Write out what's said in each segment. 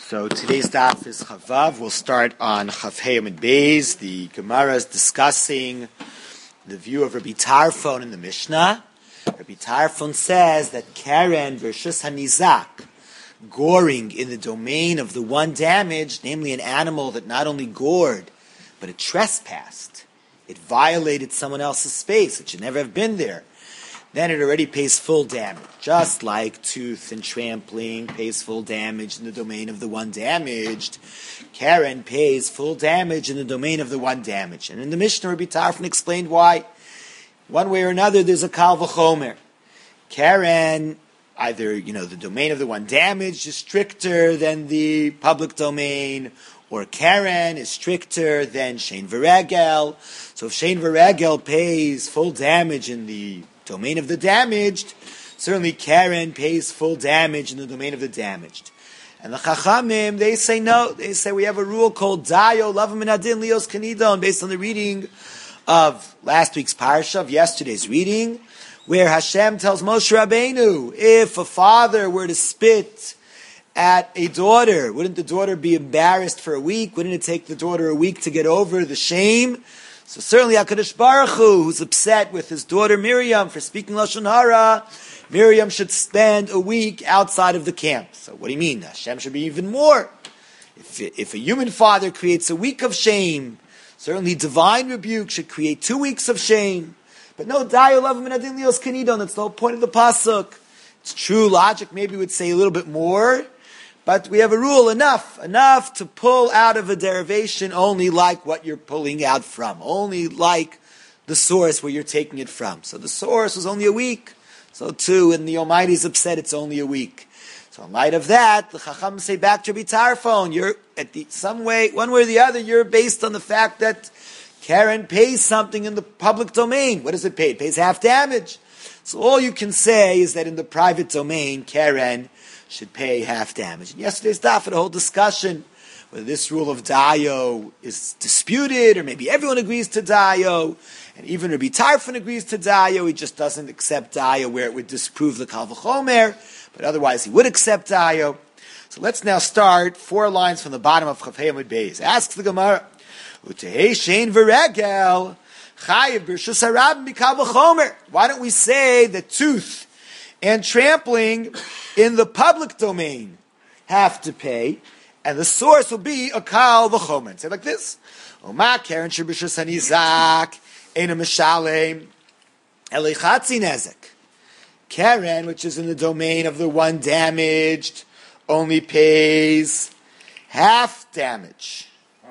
So today's daf is Chavav. We'll start on Chav Hey Amud Beis. The Gemara is discussing the view of Rabbi Tarfon in the Mishnah. Rabbi Tarfon says that Karen versus Hanizak, goring in the domain of the one damaged, namely an animal that not only gored, but it trespassed. It violated someone else's space. It should never have been there. Then it already pays full damage. Just like tooth and trampling pays full damage in the domain of the one damaged, Karen pays full damage in the domain of the one damaged. And in the Mishnah, Rabbi Tarfon explained why. One way or another, there's a kal v'chomer. Karen, either, the domain of the one damaged is stricter than the public domain, or Karen is stricter than Shein v'regel. So if Shein v'regel pays full damage in the domain of the damaged, certainly Karen pays full damage in the domain of the damaged. And the Chachamim, they say no. They say we have a rule called Dayo, Lavim and Adin, Lios Kanidon, based on the reading of last week's parsha, of yesterday's reading, where Hashem tells Moshe Rabbeinu, if a father were to spit at a daughter, wouldn't the daughter be embarrassed for a week? Wouldn't it take the daughter a week to get over the shame? So certainly HaKadosh Baruch Hu, who's upset with his daughter Miriam for speaking Lashon Hara, Miriam should spend a week outside of the camp. So what do you mean? Hashem should be even more. If a human father creates a week of shame, certainly divine rebuke should create 2 weeks of shame. But no, Dayo Lavim and Adin Lios Kanidon, that's the whole point of the pasuk. It's true logic, maybe would say a little bit more, but we have a rule, enough to pull out of a derivation only like what you're pulling out from, only like the source where you're taking it from. So the source was only a week. So too, when the Almighty's upset, it's only a week. So in light of that, the Chacham say back to Rabbi Tarfon, you're one way or the other, you're based on the fact that Karen pays something in the public domain. What does it pay? It pays half damage. So all you can say is that in the private domain, Karen should pay half damage. And yesterday's daf had a whole discussion whether this rule of Dayo is disputed, or maybe everyone agrees to Dayo, and even Rabbi Tarfon agrees to Dayo. He just doesn't accept Dayo where it would disprove the kal v'chomer, but otherwise he would accept Dayo. So let's now start 4 lines from the bottom of Chav Hey Amud Beis. Asks the Gemara, Utehei Shein v'regel chayiv b'rshus harabim b'kal v'chomer. Why don't we say that tooth and trampling in the public domain have to pay, and the source will be a kal v'chomer? Say like this: Oma Karen sheb'rshus hanizak eina mishalem elei chatzi nezek. Karen, which is in the domain of the one damaged, only pays half damage.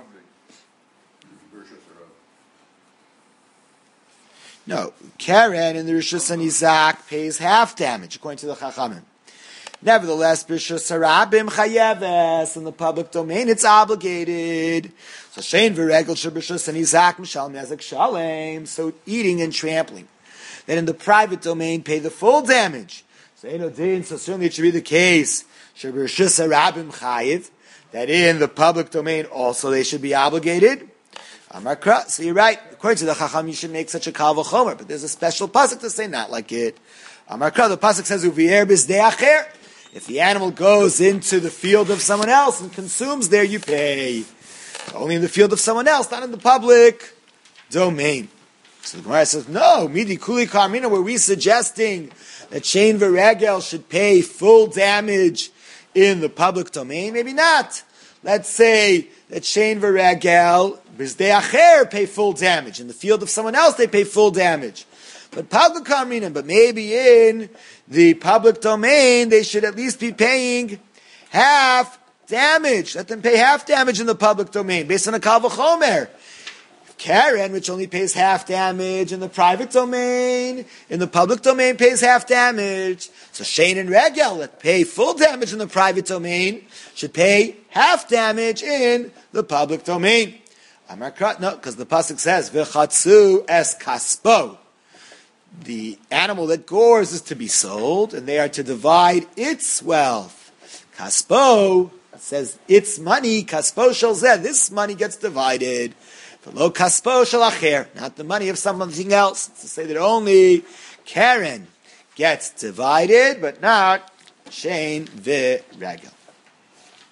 No, Karen in the Rishus Hanizak pays half damage, according to the Chachamim. Nevertheless, Rishus Harabim Chayeves, in the public domain, it's obligated. So Shein v'regel sheb'rishus Hanizak mishal nezek shalem. So eating and trampling, that in the private domain pay the full damage. So certainly it should be the case sheb'rishus Harabim Chayev, that in the public domain also they should be obligated. Amarkra, so you're right. According to the Chacham, you should make such a kal v'chomer, but there's a special pasuk to say not like it. Amarkra, the pasuk says uvier b'zdei acher. If the animal goes into the field of someone else and consumes there, you pay. Only in the field of someone else, not in the public domain. So the Gemara says, no, midi kuli karmina, were we suggesting that Shein v'regel should pay full damage in the public domain? Maybe not. Let's say that Shein v'regel b'zdei acher pay full damage. In the field of someone else, they pay full damage. But public karmina, but maybe in the public domain, they should at least be paying half damage. Let them pay half damage in the public domain, based on a kal v'chomer. Karen, which only pays half damage in the private domain, in the public domain pays half damage. So Shein and Regel, that pay full damage in the private domain, should pay half damage in the public domain. Amar Krat, no, because the pasuk says, V'chatzu es kaspo. The animal that gores is to be sold, and they are to divide its wealth. Kaspo, it says its money, kaspo shel zeh, this money gets divided. V'lo kaspo shel acher, not the money of something else. It's to say that only Karen gets divided, but not Shein v'regel.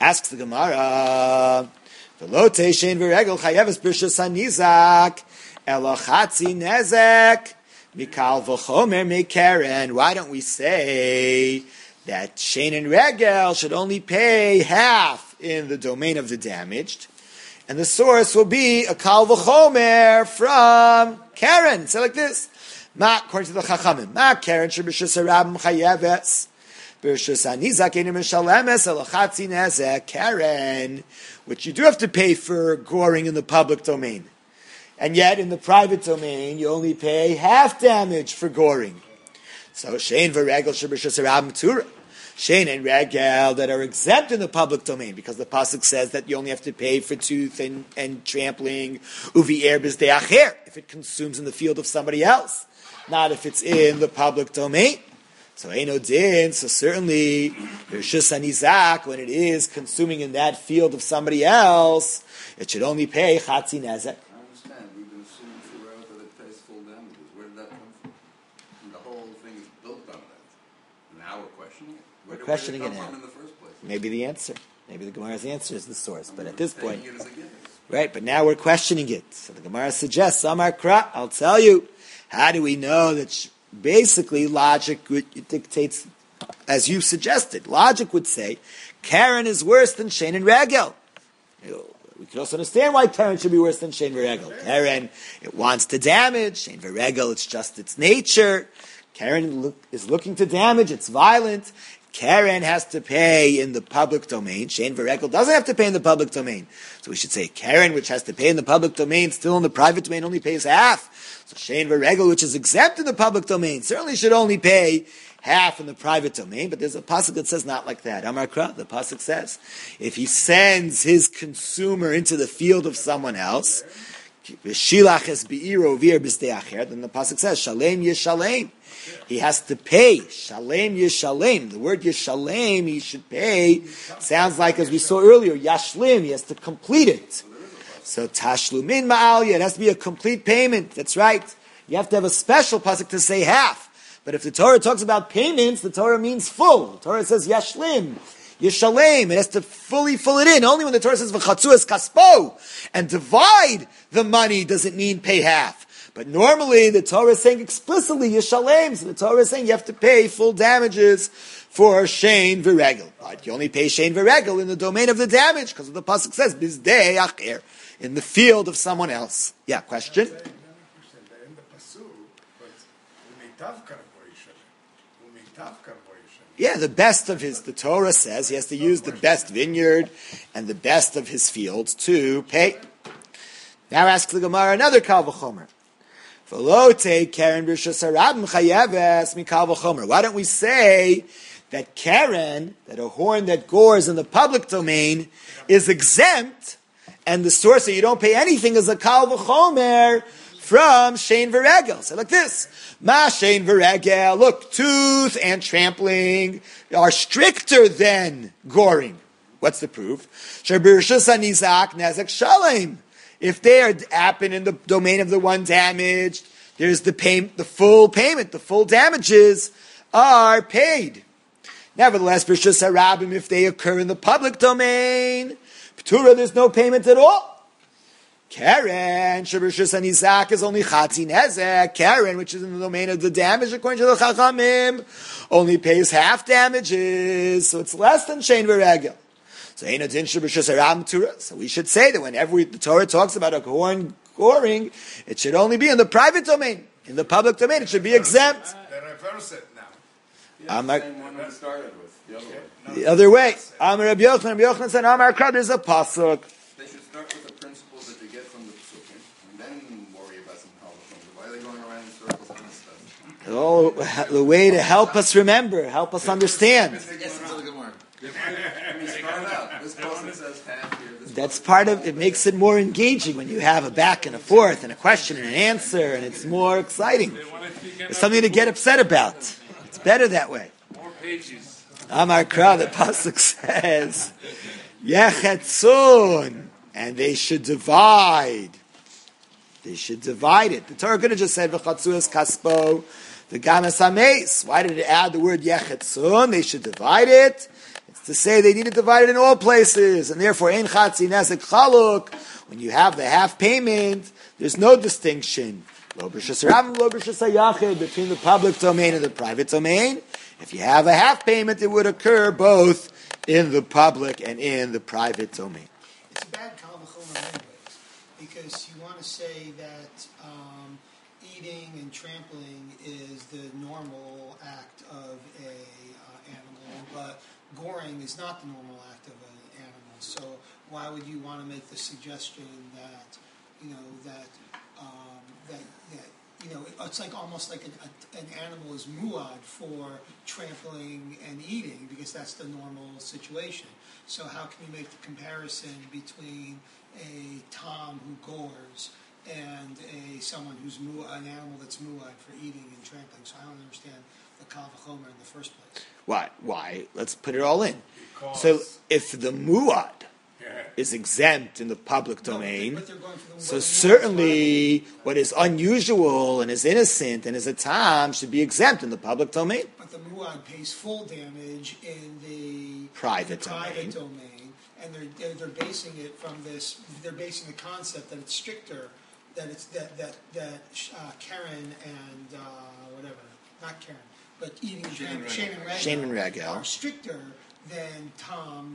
Asks the Gemara, Velote shein v'regel chayeves b'rshus hanizak elo chatzi nezek mikal v'chomer mekeren. Why don't we say that shein and regel should only pay half in the domain of the damaged, and the source will be a kal v'chomer from Karen? So like this. Ma, according to the Chachamim, Ma Karen sheb'rshus harabim chayeves b'rshus hanizak ein mishalemes elo chatzi nezek Karen, which you do have to pay for goring in the public domain. And yet, in the private domain, you only pay half damage for goring. So, shein v'regel sheb'rshus harabim tura. Shein and regel that are exempt in the public domain, because the pasuk says that you only have to pay for tooth and trampling, uvi'er b'zdei acher, if it consumes in the field of somebody else, not if it's in the public domain. So Eino Din, so certainly Rishus Hanizak, when it is consuming in that field of somebody else, it should only pay Chatzi Nezek. I understand. We've been assuming throughout that it pays full damages. Where did that come from? And the whole thing is built on that. Now we're questioning it. Where did it come from in the first place? Maybe the answer. Maybe the Gemara's answer is the source. But at this point, it as a given. Right, but now we're questioning it. So the Gemara suggests, Amar Kra, I'll tell you. How do we know that basically logic dictates, as you suggested, logic would say, Karen is worse than Shein and Regel. We can also understand why Karen should be worse than Shein and Regel. Karen, it wants to damage. Shein and Regel, it's just its nature. Karen is looking to damage. It's violent. Karen has to pay in the public domain. Shein Regel doesn't have to pay in the public domain. So we should say Karen, which has to pay in the public domain, still in the private domain, only pays half. So Shein Regel, which is exempt in the public domain, certainly should only pay half in the private domain. But there's a pasuk that says not like that. Amar Kra, the pasuk says, if he sends his consumer into the field of someone else, then the pasuk says, Shalem Yishalem. He has to pay. Shalem Yishalem. The word Yishalem, he should pay, sounds like, as we saw earlier, Yashlim. He has to complete it. So Tashlumin Ma'alya, it has to be a complete payment. That's right. You have to have a special pasuk to say half. But if the Torah talks about payments, the Torah means full. The Torah says Yashlim. Yishalem, it has to fully fill it in. Only when the Torah says V'chatzuas kaspo and divide the money does it mean pay half. But normally the Torah is saying explicitly Yishalem, so the Torah is saying you have to pay full damages for Shein v'regel. But you only pay Shein v'regel in the domain of the damage, because the pasuk says Bizdei acher, in the field of someone else. Yeah, question? Yeah, the best of the Torah says he has to use the best vineyard and the best of his fields to pay. Now asks the Gemara another Kal V'chomer. Velote Karen b'rshus harabim chayeves mikal v'chomer. Why don't we say that Karen, that a horn that gores in the public domain, is exempt, and the source that you don't pay anything is a Kal V'chomer from Shein v'regel. So like this. Ma Shein v'regel. Look, tooth and trampling are stricter than goring. What's the proof? B'rshus hanizak nezek shalem. If they happen in the domain of the one damaged, there's the full payment, the full damages are paid. Nevertheless, b'rshus harabim, if they occur in the public domain, P'tura, there's no payment at all. Karen, b'rshus hanizak, is only chatzi nezek. Karen, which is in the domain of the damage, according to the Chachamim, only pays half damages, so it's less than Shein v'regel. So we should say that whenever the Torah talks about a horn goring, it should only be in the private domain. In the public domain, it should be exempt. They reverse it now. Yeah, the same one we started with, the other way. The other way. Amar Rabbi Yochanan said, Amar Kra, there's a pasuk. They should start with the principles that you get from the Pesukim, and then worry about some Kalvachom. Why are they going around in circles on this stuff? Oh, the way to help us remember, help us understand. That's part of it. Makes it more engaging when you have a back and a forth and a question and an answer, and it's more exciting. It's something to get upset about. It's better that way. More pages. Amar Kra, the pasuk says, Yechetzun, and they should divide. They should divide it. The Torah could have just said V'chatzuas kaspo, the gamas hameis. Why did it add the word Yechetzun? They should divide it. It's to say they need to divide it in all places, and therefore, ein chatzi nezek chaluk. When you have the half payment, there's no distinction between the public domain and the private domain. If you have a half payment, it would occur both in the public and in the private domain. It's a bad kal v'chomer anyways, because you want to say that eating and trampling is the normal act of a animal, but goring is not the normal act of an animal. So why would you want to make the suggestion that it's like almost like an animal is muad for trampling and eating because that's the normal situation. So how can you make the comparison between a tom who gores and someone who's an animal that's muad for eating and trampling? So I don't understand the kal v'chomer in the first place. Why? Let's put it all in. So if the muad is exempt in the public domain, so certainly what is unusual and is innocent and is a tam should be exempt in the public domain. But the muad pays full damage in the private domain, and they're basing it from this. They're basing the concept that it's stricter, that it's that Karen and whatever, not Karen, but eating and Shane and Regel are stricter than Tom,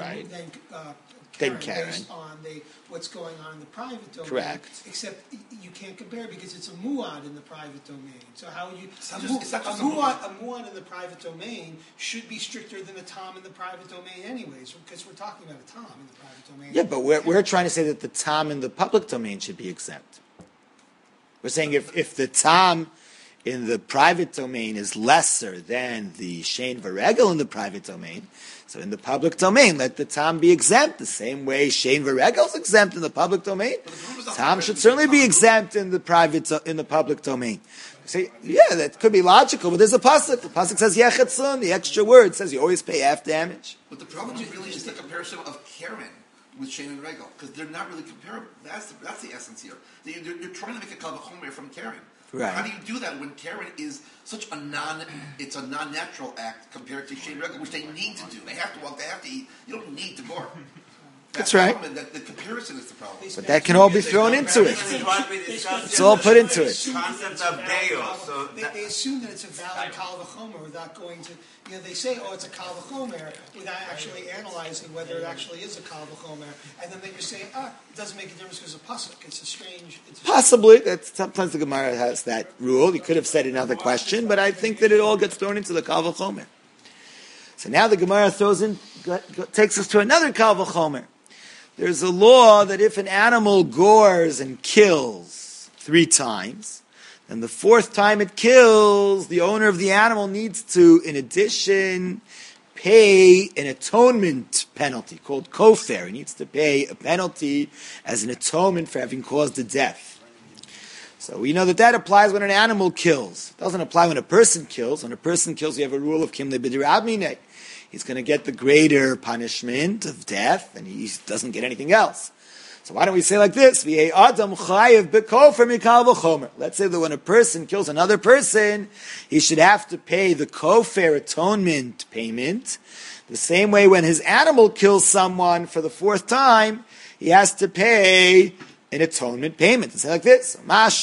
than Karen, based on what's going on in the private domain. Correct. Except you can't compare because it's a muad in the private domain. So how would you? A muad in the private domain should be stricter than a Tom in the private domain, anyways, because we're talking about a Tom in the private domain. Yeah, but we're trying to say that the Tom in the public domain should be exempt. We're saying if the Tom in the private domain is lesser than the Shane Varegel in the private domain, so in the public domain, let the Tom be exempt the same way Shane Varegel is exempt in the public domain. Tom should certainly be exempt in the public domain. Say, yeah, that could be logical, but there's a pasuk. The pasuk says yechetzun. The extra word says you always pay half damage. But the problem really is the comparison of Karen with Shane and Regel, because they're not really comparable. That's the essence here. You're trying to make a kal v'chomer from Karen. Right. How do you do that when Karen is such it's a non-natural act compared to Shane Regel, which they need to do. They have to walk, they have to eat. You don't need to gore. That's right. The comparison is the problem. But that can all be thrown into it. It's all put into it. They assume that it's a valid kal v'chomer without going to, they say, it's a kal v'chomer without actually analyzing whether it actually is a kal v'chomer. And then they just say, it doesn't make a difference because it's a pasuk. It's a strange... Possibly. Sometimes the Gemara has that rule. You could have said another question, but I think that it all gets thrown into the kal v'chomer. So now the Gemara takes us to another kal v'chomer. There's a law that if an animal gores and kills 3 times, then the 4th time it kills, the owner of the animal needs to, in addition, pay an atonement penalty called kofer. He needs to pay a penalty as an atonement for having caused the death. So we know that applies when an animal kills. It doesn't apply when a person kills. When a person kills, you have a rule of kimle b'dirabmine. He's going to get the greater punishment of death, and he doesn't get anything else. So why don't we say like this? Let's say that when a person kills another person, he should have to pay the kofer atonement payment. The same way when his animal kills someone for the 4th time, he has to pay an atonement payment. Say like this.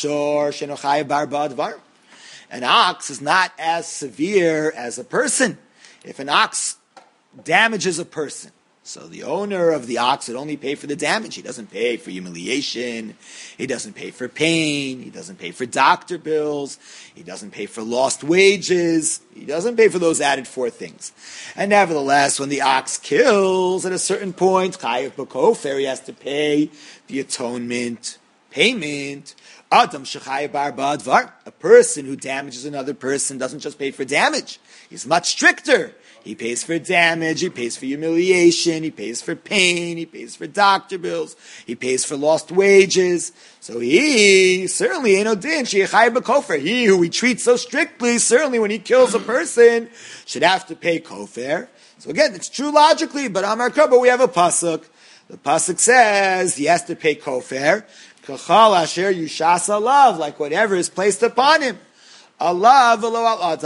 An ox is not as severe as a person. If an ox damages a person, so the owner of the ox would only pay for the damage. He doesn't pay for humiliation. He doesn't pay for pain. He doesn't pay for doctor bills. He doesn't pay for lost wages. He doesn't pay for those added 4 things. And nevertheless, when the ox kills at a certain point, chayav b'kofer, he has to pay the atonement payment. Adam shechayav bar ba'advar. A person who damages another person doesn't just pay for damage. He's much stricter. He pays for damage, he pays for humiliation, he pays for pain, he pays for doctor bills, he pays for lost wages. So he certainly ain't no din, she'echai b'kofer. He who we treat so strictly, certainly when he kills a person, should have to pay kofer. So again, it's true logically, but Amar Kabba, we have a pasuk. The pasuk says he has to pay kofer. Kachal asher yushas alav, like whatever is placed upon him. Allah v'lo al adam.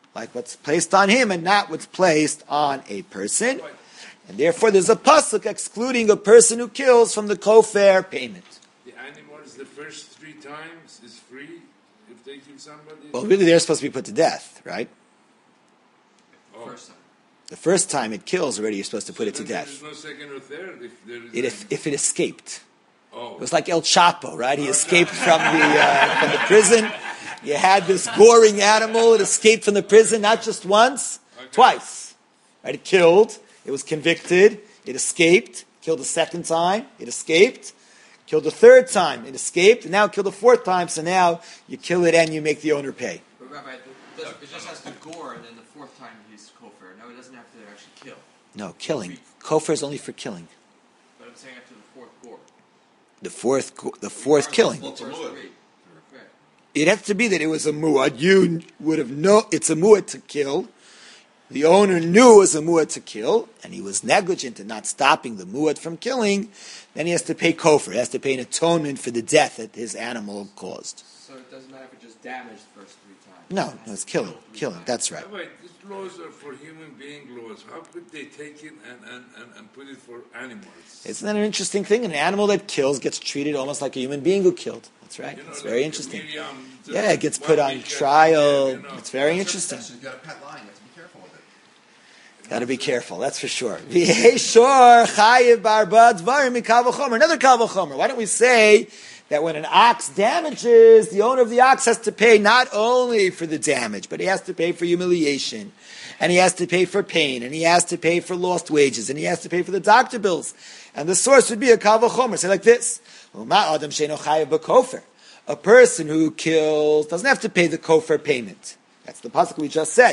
like what's placed on him and not what's placed on a person. And therefore there's a pasuk excluding a person who kills from the kofar payment. The animals, the first 3 times is free if they kill somebody? Well, really they're supposed to be put to death, right? First time. The first time it kills already, you're supposed to put it to There's death. no second or third if there is If it escaped. Oh. It was like El Chapo, right? He escaped from the prison. You had this goring animal. It escaped from the prison not just once, twice. Right? It killed. It was convicted. It escaped. Killed the second time. It escaped. Killed the third time. It escaped. And now killed the fourth time. So now you kill it and you make the owner pay. But Rabbi, it just has to gore, and then the 4th time he's kofar. No, it doesn't have to actually kill. No, killing. Kofar is only for killing. But I'm saying after the 4th gore. The fourth killing. Well, it's a muad. Right. It has to be that it was a muad. You would have known it's a muad to kill. The owner knew it was a muad to kill, and he was negligent in not stopping the muad from killing. Then he has to pay kofar. He has to pay an atonement for the death that his animal caused. So it doesn't matter if it just damaged the first 3 times. No, it's killing. Killing. That's right. Wait, these laws are for human being laws. How could they take it and put it for animals? Isn't that an interesting thing? An animal that kills gets treated almost like a human being who killed. That's right. You know, It's like very interesting. Miriam, Yeah, it gets put on trial. It's very interesting. You've got a pet lion. You have to be careful with it. Got to be careful, that's for sure. Another kavachomer. Why don't we say that when an ox damages, the owner of the ox has to pay not only for the damage, but he has to pay for humiliation, and he has to pay for pain, and he has to pay for lost wages, and he has to pay for the doctor bills. And the source would be a kavachomer. Say like this: a person who kills doesn't have to pay the kofar payment. That's the pasuk we just said.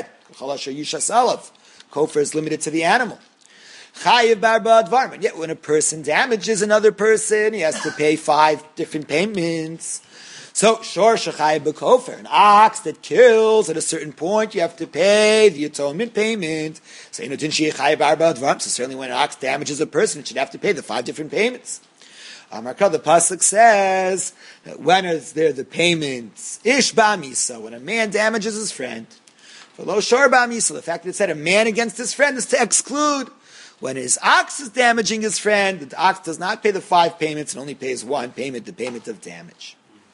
Kofar is limited to the animal. And yet when a person damages another person, he has to pay 5 different payments. So, an ox that kills at a certain point, you have to pay the atonement payment. So certainly when an ox damages a person, it should have to pay the 5 different payments. The pasuk says that when is there the payments? Ish ba'misa, when a man damages his friend. The fact that it said a man against his friend is to exclude. When his ox is damaging his friend, the ox does not pay the 5 payments and only pays 1 payment, the payment of damage.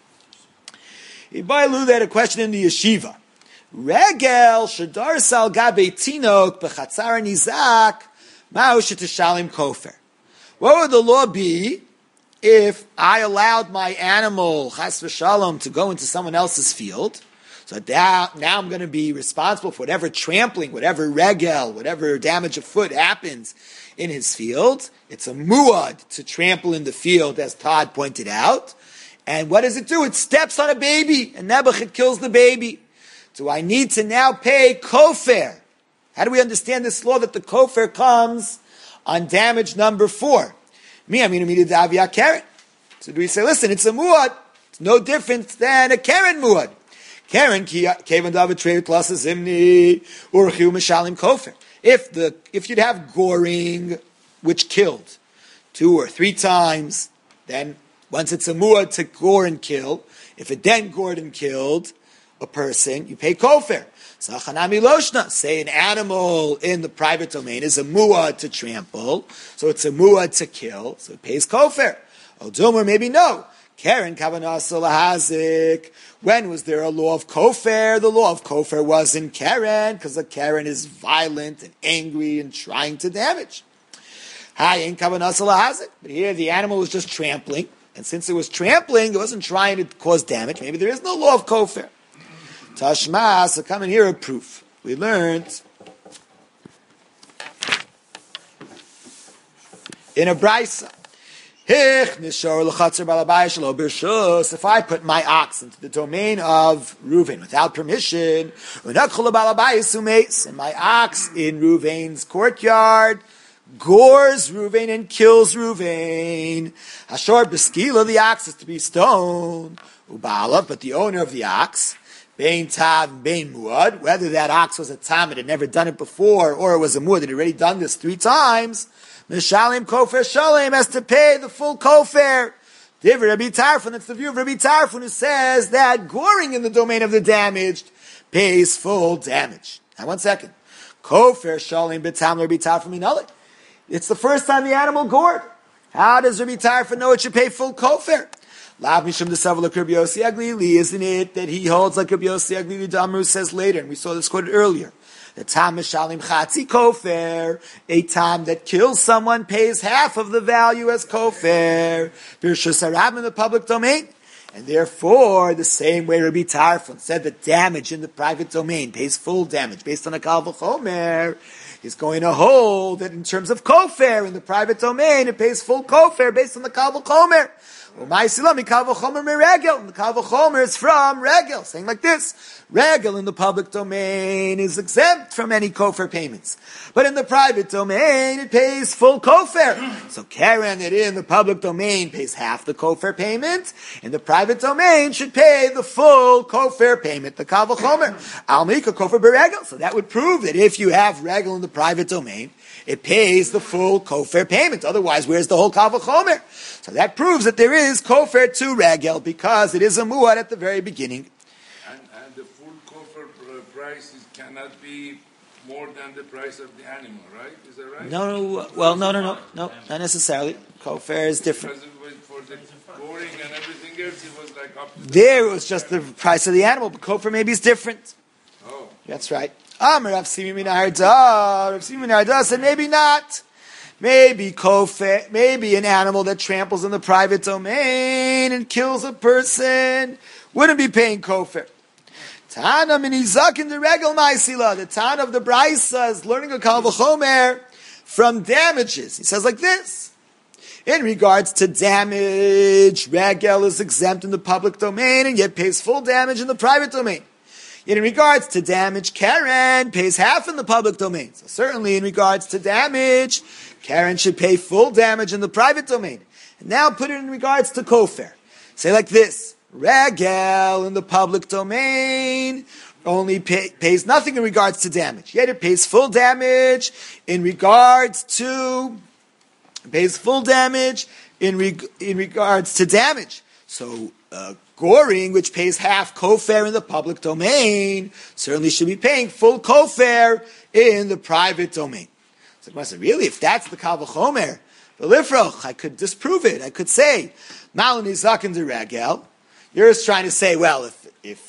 Ibailu had a question in the yeshiva. Regel shadar sal gabe tinok b'chatzar nizak ma'u shetishalim kofer. What would the law be if I allowed my animal, chas v'shalom, to go into someone else's field? So now I'm going to be responsible for whatever trampling, whatever regel, whatever damage of foot happens in his field. It's a muad to trample in the field, as Todd pointed out. And what does it do? It steps on a baby, and Nebuchadnezzar kills the baby. Do I need to now pay kofar? How do we understand this law that the kofar comes on damage number 4? So do we say, listen, it's a muad. It's no different than a keren muad. Karen kevan david trade plus a zimni urchu mishalim kofer. If you'd have goring, which killed 2 or 3 times, then once it's a muad to gore and kill, if it then gored and killed a person, you pay kofer. Sachanami loshna. Say an animal in the private domain is a muad to trample, so it's a muad to kill, so it pays kofer. Odomer, maybe no. Karen kavanasa lahazik. When was there a law of kofar? The law of kofar was in Karen, because the Karen is violent and angry and trying to damage. Hayin kavanasa lahazik. But here the animal was just trampling, and since it was trampling, it wasn't trying to cause damage. Maybe there is no law of kofar. Tashma, so come and hear a proof. We learned in a brisa. If I put my ox into the domain of Reuven without permission, and my ox in Reuven's courtyard gores Reuven and kills Reuven, Hashor Beskila, the ox is to be stoned, Ubala, but the owner of the ox, Bein Tav, Bein Muad, whether that ox was a Tam that had never done it before, or it was a Muad that had already done this 3 times, Mishalim Kofer Shalem has to pay the full Kofer. Rabbi Tarfon, that's the view of Rabbi Tarfon, who says that goring in the domain of the damaged pays full damage. Now, 1 second. Kofer shalim b'tam l'Rabbi Tarfon minali. It's the first time the animal gored. How does Rabbi Tarfon know it should pay full kofer? Lav mishum desav like Rabbi Yossi Aglili, isn't it that he holds like Rabbi Yossi Aglili? Damru says later, and we saw this quoted earlier. The tam mishalim chatzi kofer, a tam that kills someone pays half of the value as kofer. Birshus harab in the public domain. And therefore, the same way Rabbi Tarfon said that damage in the private domain pays full damage based on a kal v'chomer, is going to hold that in terms of kofer in the private domain, it pays full kofer based on the kal v'chomer. Well, my silami kal v'chomer meregel, and the kal v'chomer is from regel, saying like this: regel in the public domain is exempt from any kofer payments, but in the private domain it pays full kofer. So Karen that in the public domain pays half the kofer payment, in the private domain should pay the full kofer payment, the kal v'chomer. Al mika kofer beregel. So that would prove that if you have regel in the private domain, it pays the full kofer payment. Otherwise, where's the whole kal v'chomer? So that proves that there is kofer to regel because it is a muad at the very beginning. And the full kofer price cannot be more than the price of the animal, right? Is that right? No, not necessarily. Kofer is different. Because it was for the goring and everything else, it was like up to There it was just the price of the animal, but kofer maybe is different. Oh. That's right. Rav Simi min Arda said maybe not. Maybe kofer, maybe an animal that tramples in the private domain and kills a person wouldn't be paying kofer. Tana minizak in the regel ma'isila. The Tana of the Brisa is learning a kal v'chomer from damages. He says like this: in regards to damage, regel is exempt in the public domain and yet pays full damage in the private domain. Yet in regards to damage, Karen pays half in the public domain. So certainly in regards to damage, Karen should pay full damage in the private domain. And now put it in regards to kofer. Say like this: regel in the public domain only pays nothing in regards to damage. Yet it pays full damage in regards to regards to damage. So goring, which pays half kofer in the public domain, certainly should be paying full kofer in the private domain. So I said, really, if that's the kal v'chomer, v'lifroch, I could disprove it. I could say, malin izak in the regel. You're just trying to say, well, if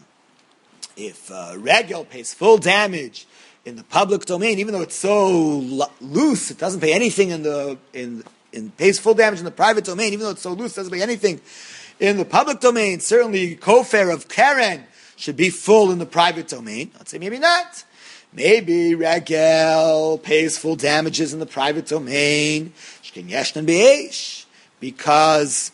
regel pays full damage in the public domain, even though it's so loose, it doesn't pay anything pays full damage in the private domain, even though it's so loose, it doesn't pay anything in the public domain. Certainly, kofer of Karen should be full in the private domain. I'd say maybe not. Maybe regel pays full damages in the private domain because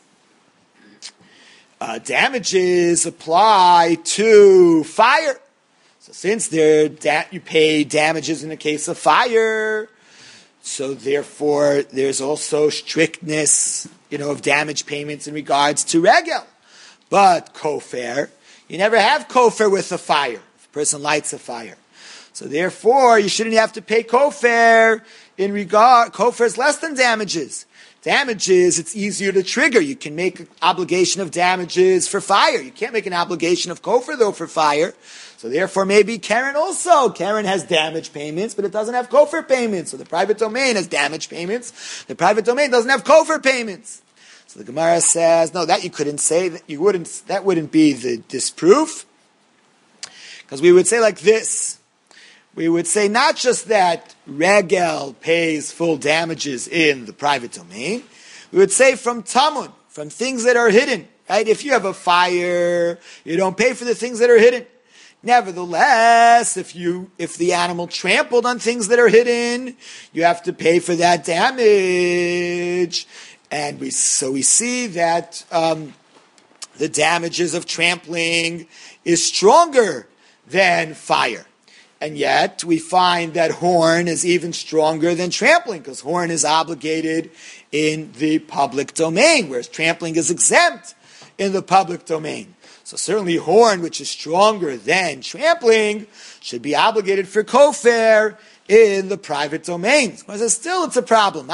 damages apply to fire. So since you pay damages in the case of fire, so therefore there's also strictness, of damage payments in regards to regel. But kofer, you never have kofer with a fire. If a person lights a fire. So therefore, you shouldn't have to pay kofer kofer is less than damages. Damages, it's easier to trigger. You can make an obligation of damages for fire. You can't make an obligation of kofer, though, for fire. So therefore, maybe Karen also. Karen has damage payments, but it doesn't have kofer payments. So the private domain has damage payments. The private domain doesn't have kofer payments. So the Gemara says, no, that you couldn't say. That wouldn't be the disproof. Because we would say like this. We would say not just that regel pays full damages in the private domain. We would say from tamun, from things that are hidden. Right? If you have a fire, you don't pay for the things that are hidden. Nevertheless, if the animal trampled on things that are hidden, you have to pay for that damage. And we see that the damages of trampling is stronger than fire. And yet, we find that horn is even stronger than trampling, because horn is obligated in the public domain, whereas trampling is exempt in the public domain. So certainly horn, which is stronger than trampling, should be obligated for kofer in the private domain. But still, it's a problem.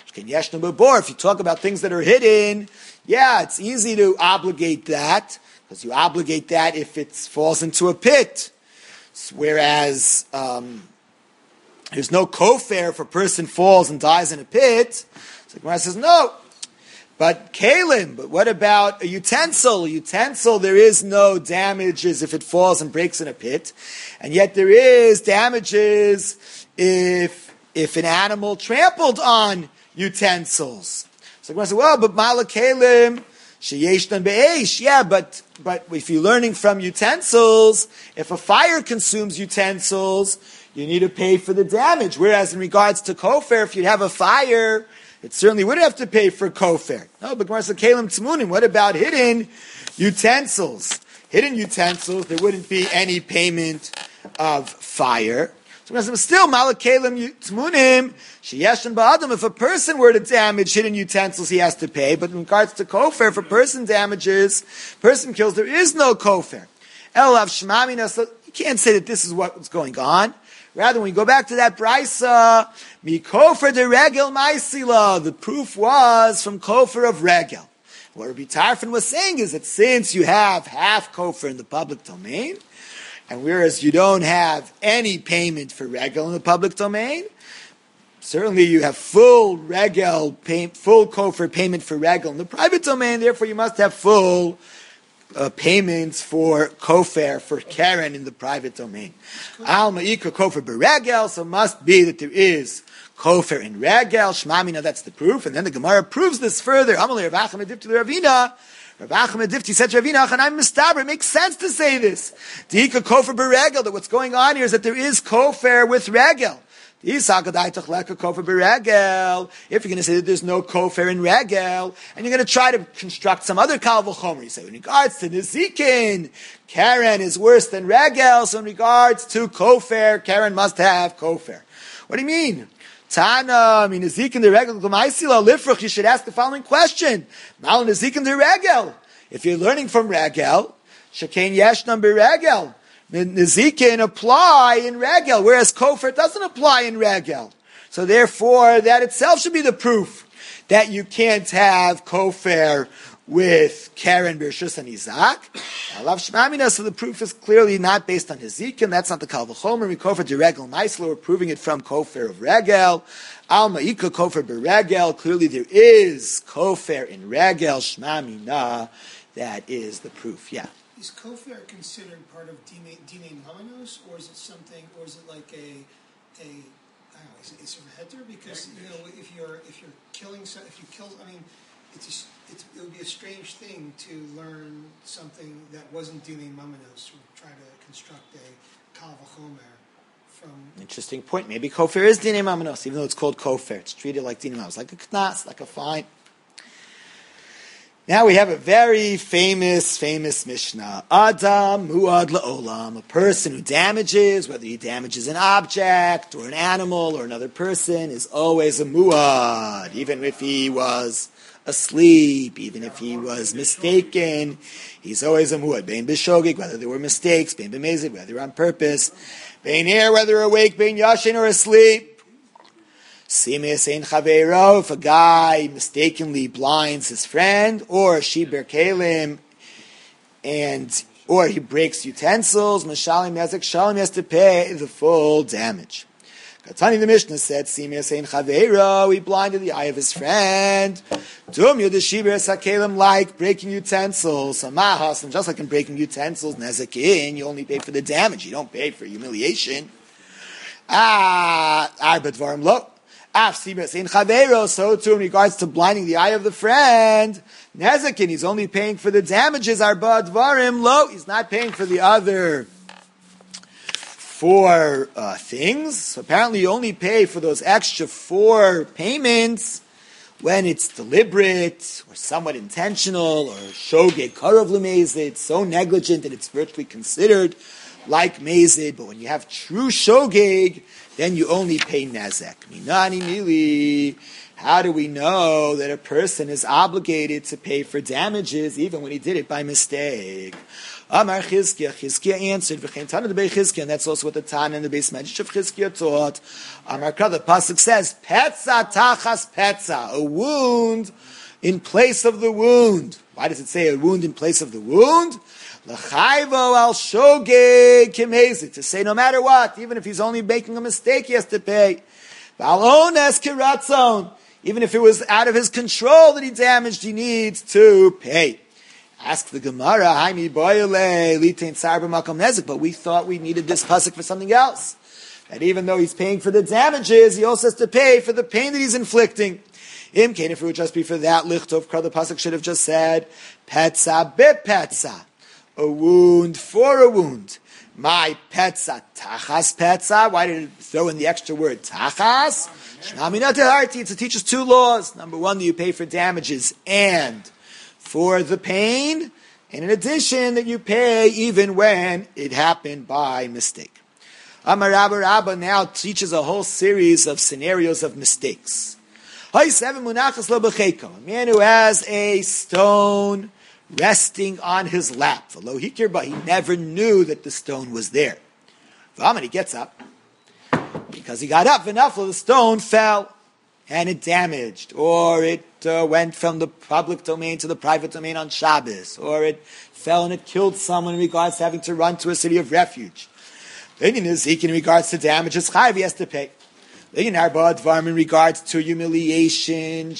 If you talk about things that are hidden, yeah, it's easy to obligate that, because you obligate that if it falls into a pit. Whereas there's no kofar if a person falls and dies in a pit. So the Gemara says no. But kalim, but what about a utensil? A utensil, there is no damages if it falls and breaks in a pit. And yet there is damages if an animal trampled on utensils. So the Gemara says, well, but mala kalim, sheyeshtan be'esh. Yeah, but if you're learning from utensils, if a fire consumes utensils, you need to pay for the damage. Whereas in regards to kofar, if you have a fire, it certainly wouldn't have to pay for kofar. No, but Gemara says, kalim tmunim. What about hidden utensils? Hidden utensils, there wouldn't be any payment of fire. So Gemara says, still, malak kalim tmunim, sheyeshan ba'adam. If a person were to damage hidden utensils, he has to pay. But in regards to kofar, if a person damages, person kills, there is no kofar. Elav shmamina. So you can't say that this is what's going on. Rather, when we go back to that brisa, mi kofar de regel ma'isila, the proof was from kofar of regel. What Rabbi Tarfon was saying is that since you have half kofar in the public domain, and whereas you don't have any payment for regel in the public domain, certainly you have full kofar payment for regel in the private domain, therefore you must have full payments for kofar, for Karen in the private domain. Al ma'ika kofar beregel, so must be that there is kofar in regel. Shmamina, that's the proof. And then the Gemara proves this further. Amalei Rav Achim Adifti Ravina. Rav Achim Adifti said to Ravina, and I'm mistaber. It makes sense to say this. Diika kofar beregel, that what's going on here is that there is kofar with regel. If you're going to say that there's no kofar in regel, and you're going to try to construct some other kal v'chomer, you say in regards to nezikin, Karen is worse than regel, so in regards to kofar, Karen must have kofar. What do you mean? Tana, nezikin the regel, you should ask the following question. Mal nezikin the regel. If you're learning from regel, shekain yeshnam beregel. Nezikin apply in regel, whereas kofar doesn't apply in regel. So therefore, that itself should be the proof that you can't have kofar with Karen, Bershus, and Izak. Alav Shmamina, so the proof is clearly not based on Nezikin. That's not the Kal V'chomer. We kofar de regel Meisler. We're proving it from kofar of regel. Al Ma'ika kofar beregel. Clearly there is kofar in regel. Shmamina. That is the proof. Yeah. Is kofar considered part of dine mamanos, or is it something, or is it like I don't know, is it a heter? Because if you're killing, if you kill, it would be a strange thing to learn something that wasn't dine mamanos, or try to construct a kal v'chomer from. Interesting point. Maybe kofar is dine mamanos, even though it's called kofar. It's treated like dine mamanos, like a knas, like a fine. Now we have a very famous Mishnah. Adam muad la'olam, a person who damages, whether he damages an object or an animal or another person, is always a muad, even if he was asleep, even if he was mistaken, he's always a muad. Bein b'shogig, whether there were mistakes, bein b'mezid, whether on purpose, bein here, whether awake, bein yashin, or asleep. Simis ein chaveiro, if a guy mistakenly blinds his friend, or shiber kelim, or he breaks utensils, mashalim nezek shalim, he has to pay the full damage. Katani the Mishnah said, Simis ein chaveiro, he blinded the eye of his friend. Dum yud shiber sakelim, like breaking utensils, samahas, and just like in breaking utensils, nezekin, you only pay for the damage, you don't pay for humiliation. Arba dvarim lo. So too in regards to blinding the eye of the friend, Nezekin, he's only paying for the damages, Arba Dvarim Lo, he's not paying for the other 4 things. So apparently you only pay for those extra 4 payments when it's deliberate, or somewhat intentional, or shogeg karav lemezid, so negligent that it's virtually considered like mezid, but when you have true shogeg, then you only pay nezek. Minani mili. How do we know that a person is obligated to pay for damages even when he did it by mistake? Amar Chizkiah answered, V'chein Tana de Chizkiah, and that's also what the Tana and the Beis Medrash of Chizkiah taught. Amar Kra, the pasuk says, Petza tachas petza, a wound in place of the wound. Why does it say a wound in place of the wound? L'chayvo al shogeg kimezi, to say no matter what, even if he's only making a mistake, he has to pay. Val ones kiratzon, even if it was out of his control that he damaged, he needs to pay. Ask the Gemara, Haimi boyle litain sar b'makom nezik, but we thought we needed this pasuk for something else. That even though he's paying for the damages, he also has to pay for the pain that he's inflicting. Imkain, if it would just be for that, lichtov kar, the pasuk should have just said, petza bepetza, a wound for a wound. My petza, tachas petza. Why did it throw in the extra word tachas? Shnamina teharti, to teach us two laws. Number one, that you pay for damages and for the pain. And in addition, that you pay even when it happened by mistake. Amar Rabba now teaches a whole series of scenarios of mistakes. A man who has a stone resting on his lap. But he never knew that the stone was there. He gets up. Because he got up, the stone fell and it damaged. Or it went from the public domain to the private domain on Shabbos. Or it fell and it killed someone in regards to having to run to a city of refuge. Then in regards to damages, Chayv, he has to pay. In regards to humiliation,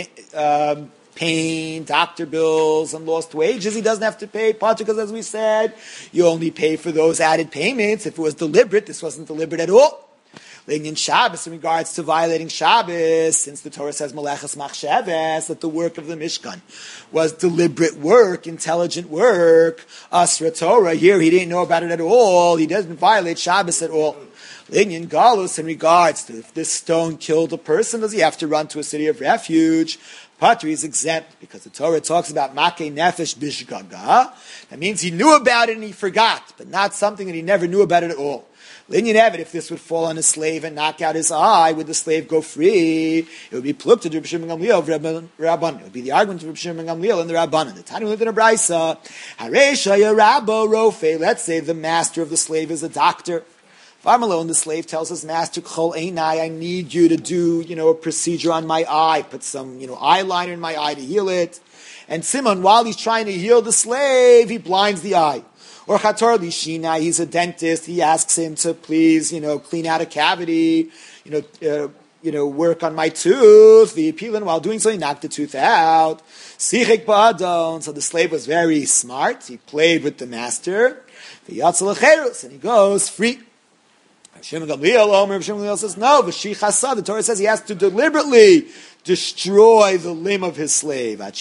pain, doctor bills, and lost wages, he doesn't have to pay. Partly because, as we said, you only pay for those added payments. If it was deliberate, this wasn't deliberate at all. In Shabbos, in regards to violating Shabbos, since the Torah says Meleches Machsheves, that the work of the Mishkan was deliberate work, intelligent work, Asra Torah, here he didn't know about it at all, he doesn't violate Shabbos at all. In Galus, in regards to if this stone killed a person, does he have to run to a city of refuge? Patri is exempt, because the Torah talks about Makei Nefesh Bishgaga. That means he knew about it and he forgot, but not something that he never knew about it at all. If this would fall on a slave and knock out his eye, would the slave go free? It would be pluked to Reb Shimon Gamliel of Rabban. It would be the argument of Reb Shimon Gamliel and the Rabban. The Tanu lived in a brisa. Haresha Yarabo Rofe. Let's say the master of the slave is a doctor. Farmalo, and the slave tells his master, Chol Einai, I need you to do, a procedure on my eye. Put some, eyeliner in my eye to heal it. And Simon, while he's trying to heal the slave, he blinds the eye. Or Chator Lishina, he's a dentist, he asks him to please, clean out a cavity, work on my tooth, the appealing, while doing so, he knocked the tooth out. Sichik Ba'adon, so the slave was very smart, he played with the master, and he goes free. Shimon Gamliel says, no, the Torah says he has to deliberately destroy the limb of his slave. And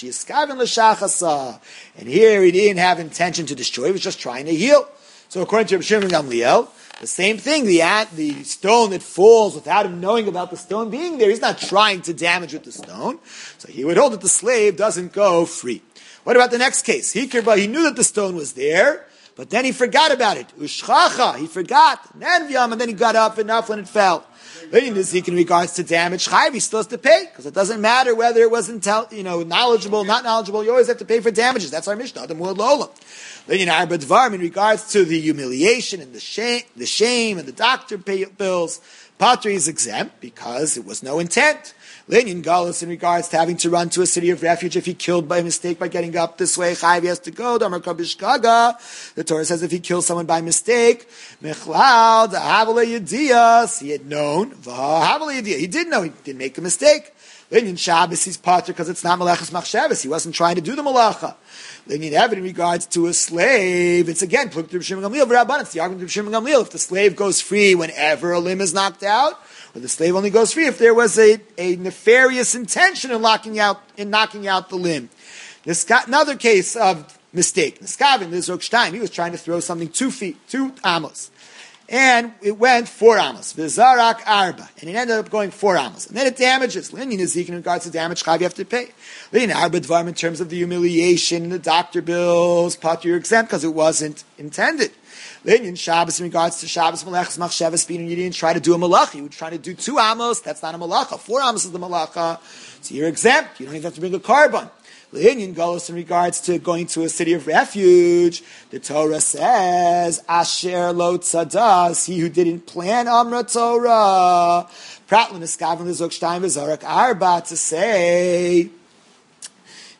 here he didn't have intention to destroy, he was just trying to heal. So according to Shimon Gamliel, the same thing, the stone that falls without him knowing about the stone being there, he's not trying to damage with the stone. So he would hold that the slave doesn't go free. What about the next case? He knew that the stone was there, but then he forgot about it. Ushchacha, he forgot. And then he got up enough when it fell. In regards to damage, Chayv, he still has to pay, because it doesn't matter whether it was knowledgeable, not knowledgeable, you always have to pay for damages. That's our Mishnah, the Muad Lolam. In regards to the humiliation and the shame and the doctor bills, Patri is exempt because it was no intent. Linyan Galus, in regards to having to run to a city of refuge if he killed by mistake by getting up this way, Chayv, he has to go. The Torah says if he kills someone by mistake, Mechlal, the Havale Yediyas, he had known, Havale Yediyah, he did know, he didn't make a mistake. Linyan Shabbos, he's Patri because it's not Meleches Machshavos, he wasn't trying to do the Malacha. Linyan Evid, in regards to a slave, it's again, Pluk to Reb Shimon Gamliel, Rabban, it's the argument of Reb Shimon Gamliel, if the slave goes free whenever a limb is knocked out, or the slave only goes free if there was a nefarious intention in knocking out the limb. Another case of mistake. Niskavin, Lizrok Shtaim, he was trying to throw something 2 amos. And it went 4 amos. Vizarak Arba. And it ended up going 4 amos. And then it damages. Linyan Ezekiel, in regards to damage, Chav, you have to pay. Linyan Arba Dvarm, in terms of the humiliation, the doctor bills, Pat, you're exempt because it wasn't intended. Linyan Shabbos, in regards to Shabbos, Melechus, Machshavas, you didn't try to do a malacha. You were trying to do 2 amos. That's not a malacha. 4 amos is the malacha. So you're exempt. You don't even have to bring a carbon. Linyan Galus, in regards to going to a city of refuge, the Torah says, Asher lo tzadas, he who didn't plan Amra Torah. Pratlin Eskavan Lizok Shtayim V'Zorak Arba, to say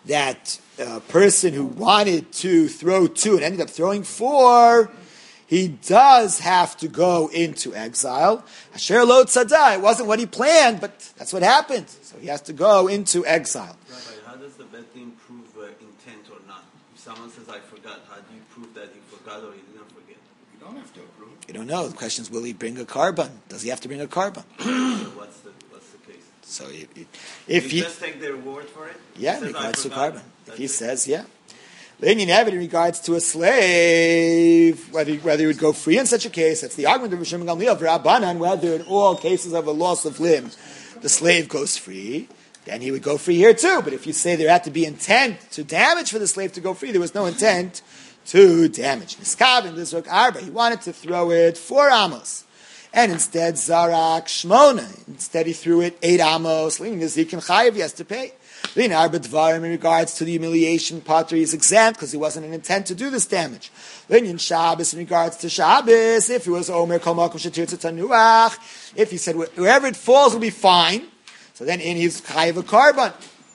that a person who wanted to throw 2 and ended up throwing 4, he does have to go into exile. Asher lo tzada, it wasn't what he planned, but that's what happened. So he has to go into exile. Rabbi, how does the bet din prove intent or not? If someone says, I forgot, how do you prove that he forgot or he didn't forget? You don't have to approve. You don't know. The question is, will he bring a carbon? Does he have to bring a carbon? So what's the case? So if he just take their word for it? Yeah, in says, regards to forgot, carbon. If he says, yeah. Lenyan Evid in regards to a slave, whether he would go free in such a case, that's the argument of Rishon Gamliel for Rabbanan, whether in all cases of a loss of limb, the slave goes free, then he would go free here too. But if you say there had to be intent to damage for the slave to go free, there was no intent to damage. Niskav in Arba, he wanted to throw it 4 amos. And instead, Zarak Shmona. Instead, he threw it 8 amos. Leaning the Zikin Chayiv, he has to pay. In regards to the humiliation, Potter is exempt because he wasn't an intent to do this damage. In Shabbos, in regards to Shabbos, if it was Omer Kol Makom Shetir Tanuach, if he said wherever it falls will be fine, so then in his Chayiv a carbon.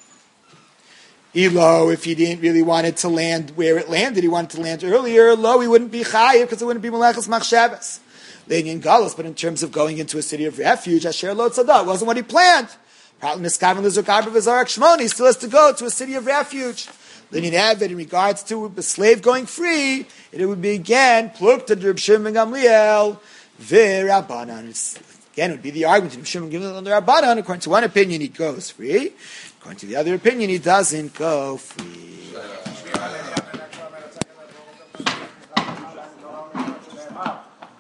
Elo, if he didn't really want it to land where it landed, he wanted to land earlier, lo, he wouldn't be Chayiv because it wouldn't be Melechus Machshavas. In Galus, but in terms of going into a city of refuge, Asher Lo Tzada, it wasn't what he planned. Probably Niskav the Zukarba Vizarak Shmoni, he still has to go to a city of refuge. Then you'd have it in regards to the slave going free, it would be again, Plukta Reb Shimon Gamliel, V'Rabbanan. Again, it would be the argument of Reb Shimon Gamliel and the Rabbanan. According to one opinion, he goes free. According to the other opinion, he doesn't go free.